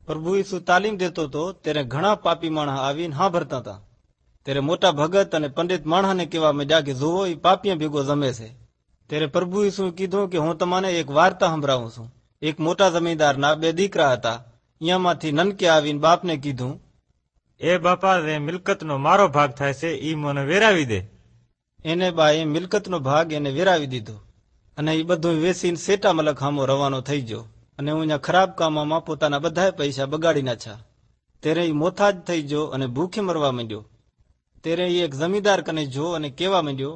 પ્રભુ ઈસુ તાલીમ દેતો હતો ત્યારે ઘણા પાપી માણસ આવીને હા ભરતા હતા. ત્યારે મોટા ભગત અને પંડિત માણસને કહેવા માંડ્યા કે જુઓ એ પાપિયા ભેગો જમે છે. ત્યારે પ્રભુ ઈસુ કીધું કે હું તમને એક વાર્તા સંભળાવું છું. એક મોટા જમીનદારના બે દીકરા હતા. અહીંયામાંથી નનકે આવીને બાપને કીધું, એ બાપા, એ મિલકતનો મારો ભાગ થાય છે, ઈ મને વેરાવી દે. એને બાએ મિલકતનો ભાગ એને વેરાવી દીધો અને એ બધું વેચીને સેટા મલક હામો રવાનો થઈ ગયો અને અહીંયા ખરાબ કામોમાં પોતાના બધા પૈસા બગાડી નાખ્યા. ત્યારે એ મોથાજ થઈ ગયો અને ભૂખે મરવા માંડ્યો. ત્યારે એ એક જમીનદાર કને જો અને કહેવા માંડ્યો,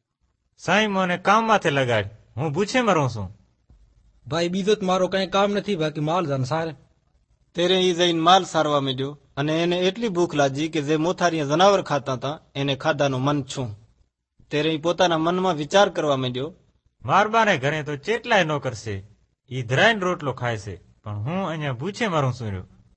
સાઈ મને કામ માથે લગાડ, હું ભૂખે મરું છું. ભાઈ, બીજો તો મારો કઈ કામ નથી, બાકી માલ ધન સારે. ત્યારે એ જઈને માલ સારવા માંડ્યો અને એને એટલી ભૂખ લાગી કે જે મોથારીયા જનાવર ખાતા હતા એને ખાધાનું મન છું. ત્યારે એ પોતાના મનમાં વિચાર કરવા માંડ્યો, મારબાને ઘરે તો ચેટલાય નોકર છે, ઈ ધરાઈને રોટલો ખાય છે, પણ હું અહીંયા ભૂખે મરું છું.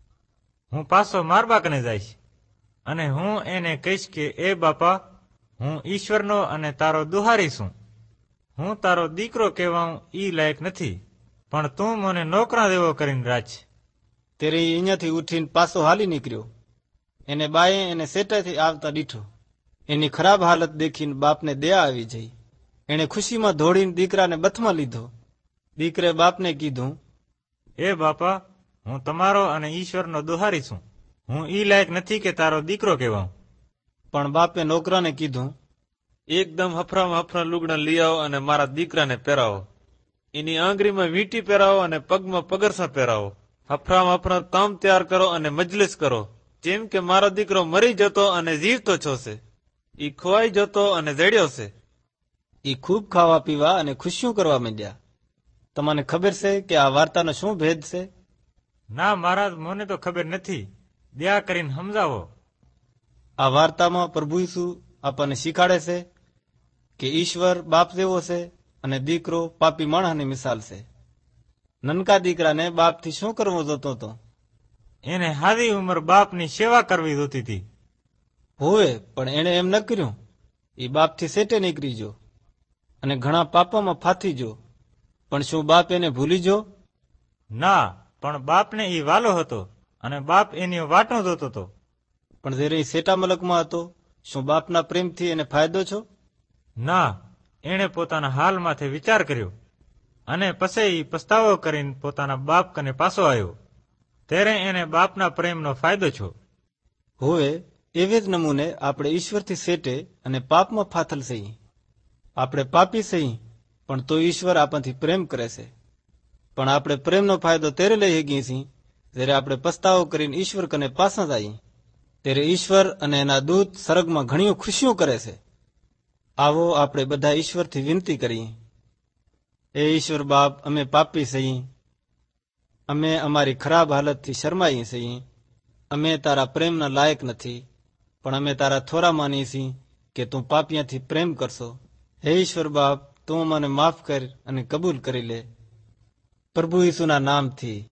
હું પાછો મારબા કને જઈશ અને હું એને કહીશ કે એ બાપા, હું ઈશ્વરનો અને તારો દુહારી છું. હું તારો દીકરો કહેવાઉં ઈ લાયક નથી, પણ તું મને નોકરા જેવો કરીને રાખ. ત્યારે એ અહીંયાથી ઉઠીને પાછો હાલી નીકળ્યો. એને બાએ એને સેટાથી આવતા દીઠો. એની ખરાબ હાલત દેખીને બાપને દયા આવી જઈ. એણે ખુશીમાં દોડીને દીકરાને બથમાં લીધો. દીકરે બાપને કીધું, એ બાપા, હું તમારો અને ઈશ્વરનો દુહારી છું. હું ઈ લાયક નથી કે તારો દીકરો કહેવાઉં. પણ બાપે નોકરાને કીધું, એકદમ હફરામાં હફરા લુગડા લઈ આવો અને મારા દીકરાને પહેરાવો. એની આંગળીમાં વીંટી પહેરાવો અને પગમાં પગરસા પહેરાવો. હફરામાં હફરા કામ તૈયાર કરો અને મજલિસ કરો, જેમ કે મારો દીકરો મરી જતો અને જીવતો છો છે. ઈ ખોવાઈ જતો અને જડ્યો છે. એ ખૂબ ખાવા પીવા અને ખુશીઓ કરવા માંડ્યા. તમને ખબર છે કે આ વાર્તાનો શું ભેદ છે? ના મહારાજ, મને તો ખબર નથી, દયા કરીને સમજાવો. આ વાર્તામાં પ્રભુ ઈસુ આપણને શીખાડે છે કે ઈશ્વર બાપ જેવો છે અને દીકરો પાપી માણસની મિસાલ છે. નનકા દીકરાને બાપથી શું કરવું જોતો હતો? એને હાદી ઉંમર બાપની સેવા કરવી જોતી હતી. હોવે, પણ એણે એમ ન કર્યું. એ બાપથી સેટે નીકળી ગયો અને ઘણા પાપોમાં ફાથી ગયો. પણ શું બાપ એને ભૂલી ગયો? ના, પણ બાપને ઈ વાલો હતો અને બાપ એની વાટો જોતો હતો. પણ જ્યારે એ સેટા મલકમાં હતો, શું બાપના પ્રેમથી એને ફાયદો છો? ના, એણે પોતાના હાલ માથે વિચાર કર્યો અને પછી ઈ પસ્તાવો કરીને પોતાના બાપ કને પાછો આવ્યો. ત્યારે એને બાપના પ્રેમનો ફાયદો છો. હોવે, એવે જ નમૂને આપણે ઈશ્વરથી સેટે અને પાપમાં ફાથલ સહી. આપણે પાપી સહી, પણ તો ઈશ્વર આપણથી પ્રેમ કરે છે. પણ આપણે પ્રેમનો ફાયદો ત્યારે લઈ શકીએ છીએ જ્યારે આપણે પસ્તાવો કરીને ઈશ્વર કને પાછા જઈએ. ત્યારે ઈશ્વર અને એના દૂત સ્વર્ગમાં ઘણી ખુશીઓ કરે છે. આવો આપણે બધા ઈશ્વરથી વિનંતી કરીએ. એ ઈશ્વર બાપ, અમે પાપી સહી. અમે અમારી ખરાબ હાલતથી શરમાઈએ છીએ. અમે તારા પ્રેમના લાયક નથી, પણ અમે તારા થોરા માનીએ છીએ કે તું પાપિયાથી પ્રેમ કરશો. હે ઈશ્વર બાપ, તું મને માફ કર અને કબૂલ કરી લે. પ્રભુ ઈસુના નામથી.